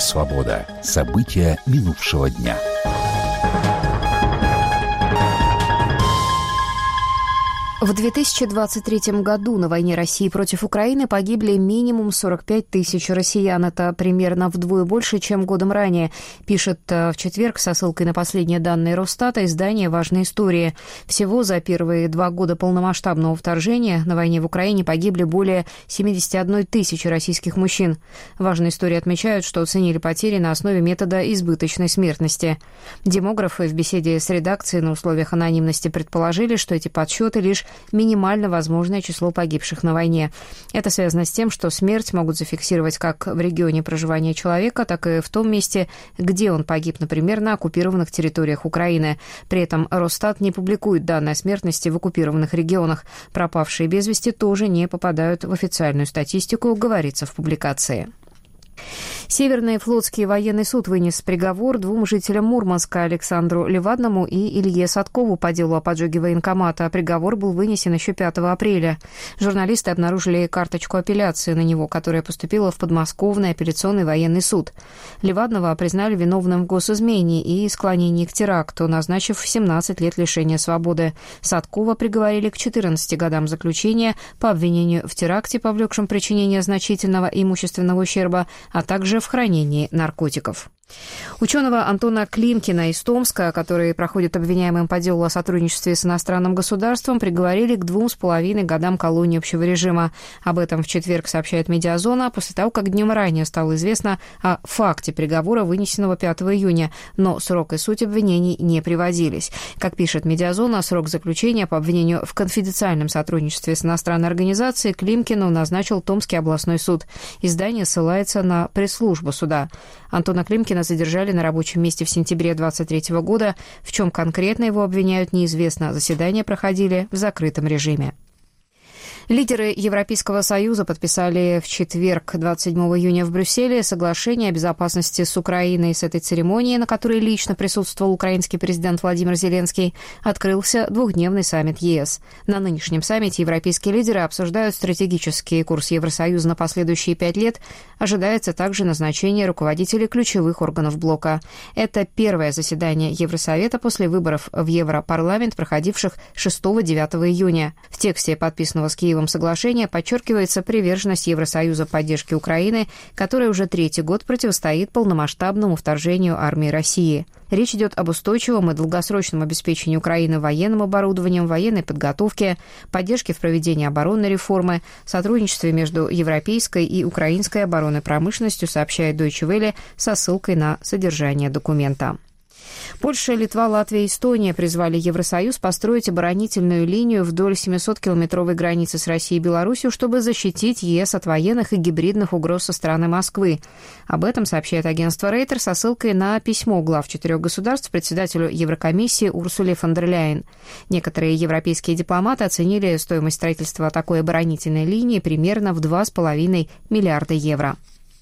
«Свобода». События минувшего дня. В 2023 году на войне России против Украины погибли минимум 45 тысяч россиян. Это примерно вдвое больше, чем годом ранее, пишет в четверг со ссылкой на последние данные Росстата издание «Важные истории». Всего за первые 2 года полномасштабного вторжения на войне в Украине погибли более 71 тысячи российских мужчин. «Важные истории» отмечают, что оценили потери на основе метода избыточной смертности. Демографы в беседе с редакцией на условиях анонимности предположили, что эти подсчеты лишь минимально возможное число погибших на войне. Это связано с тем, что смерть могут зафиксировать как в регионе проживания человека, так и в том месте, где он погиб, например, на оккупированных территориях Украины. При этом Росстат не публикует данные о смертности в оккупированных регионах. Пропавшие без вести тоже не попадают в официальную статистику, говорится в публикации. Северный флотский военный суд вынес приговор 2 жителям Мурманска, Александру Левадному и Илье Садкову, по делу о поджоге военкомата. Приговор был вынесен еще 5 апреля. Журналисты обнаружили карточку апелляции на него, которая поступила в подмосковный апелляционный военный суд. Левадного признали виновным в госизмене и склонении к теракту, назначив 17 лет лишения свободы. Садкова приговорили к 14 годам заключения по обвинению в теракте, повлекшем причинение значительного имущественного ущерба, а также в хранении наркотиков. Ученого Антона Климкина из Томска, который проходит обвиняемым по делу о сотрудничестве с иностранным государством, приговорили к 2,5 годам колонии общего режима. Об этом в четверг сообщает «Медиазона», после того, как днем ранее стало известно о факте приговора, вынесенного 5 июня, но срок и суть обвинений не приводились. Как пишет «Медиазона», срок заключения по обвинению в конфиденциальном сотрудничестве с иностранной организацией Климкину назначил Томский областной суд. Издание ссылается на пресс-службу суда. Антона Климкина задержали на рабочем месте в сентябре 2023 года. В чем конкретно его обвиняют, неизвестно. Заседания проходили в закрытом режиме. Лидеры Европейского Союза подписали в четверг, 27 июня в Брюсселе, соглашение о безопасности с Украиной. С этой церемонии, на которой лично присутствовал украинский президент Владимир Зеленский, открылся 2-дневный саммит ЕС. На нынешнем саммите европейские лидеры обсуждают стратегический курс Евросоюза на последующие 5 лет. Ожидается также назначение руководителей ключевых органов блока. Это первое заседание Евросовета после выборов в Европарламент, проходивших 6-9 июня. В тексте, подписанного с Киевом соглашения, подчеркивается приверженность Евросоюза поддержке Украины, которая уже 3-й год противостоит полномасштабному вторжению армии России. Речь идет об устойчивом и долгосрочном обеспечении Украины военным оборудованием, военной подготовке, поддержке в проведении оборонной реформы, сотрудничестве между европейской и украинской оборонной промышленностью, сообщает Deutsche Welle со ссылкой на содержание документа. Польша, Литва, Латвия и Эстония призвали Евросоюз построить оборонительную линию вдоль 700-километровой границы с Россией и Беларусью, чтобы защитить ЕС от военных и гибридных угроз со стороны Москвы. Об этом сообщает агентство Reuters со ссылкой на письмо глав 4 государств председателю Еврокомиссии Урсуле фон дер Ляйен. Некоторые европейские дипломаты оценили стоимость строительства такой оборонительной линии примерно в 2,5 миллиарда евро.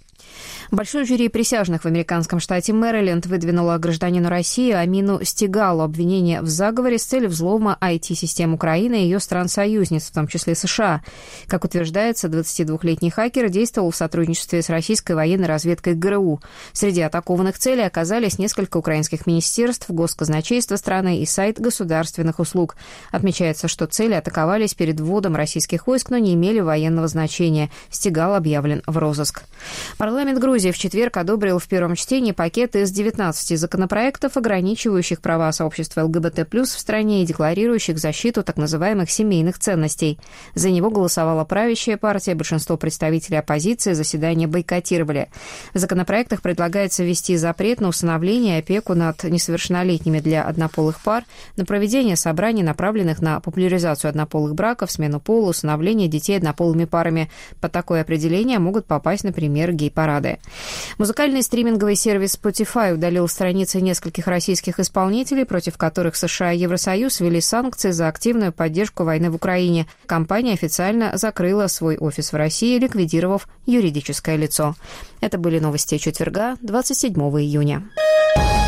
Большое жюри присяжных в американском штате Мэриленд выдвинуло гражданину России Амину Стигалу обвинение в заговоре с целью взлома IT-систем Украины и ее стран-союзниц, в том числе США. Как утверждается, 22-летний хакер действовал в сотрудничестве с российской военной разведкой ГРУ. Среди атакованных целей оказались несколько украинских министерств, госказначейство страны и сайт государственных услуг. Отмечается, что цели атаковались перед вводом российских войск, но не имели военного значения. Стигал объявлен в розыск. Парламент Грузии в четверг одобрил в первом чтении пакет из 19 законопроектов, ограничивающих права сообщества ЛГБТ+, в стране и декларирующих защиту так называемых семейных ценностей. За него голосовала правящая партия, большинство представителей оппозиции заседание бойкотировали. В законопроектах предлагается ввести запрет на усыновление и опеку над несовершеннолетними для однополых пар, на проведение собраний, направленных на популяризацию однополых браков, смену пола, усыновление детей однополыми парами. Под такое определение могут попасть, например, гей-парады. Музыкальный стриминговый сервис Spotify удалил страницы нескольких российских исполнителей, против которых США и Евросоюз ввели санкции за активную поддержку войны в Украине. Компания официально закрыла свой офис в России, ликвидировав юридическое лицо. Это были новости четверга, 27 июня.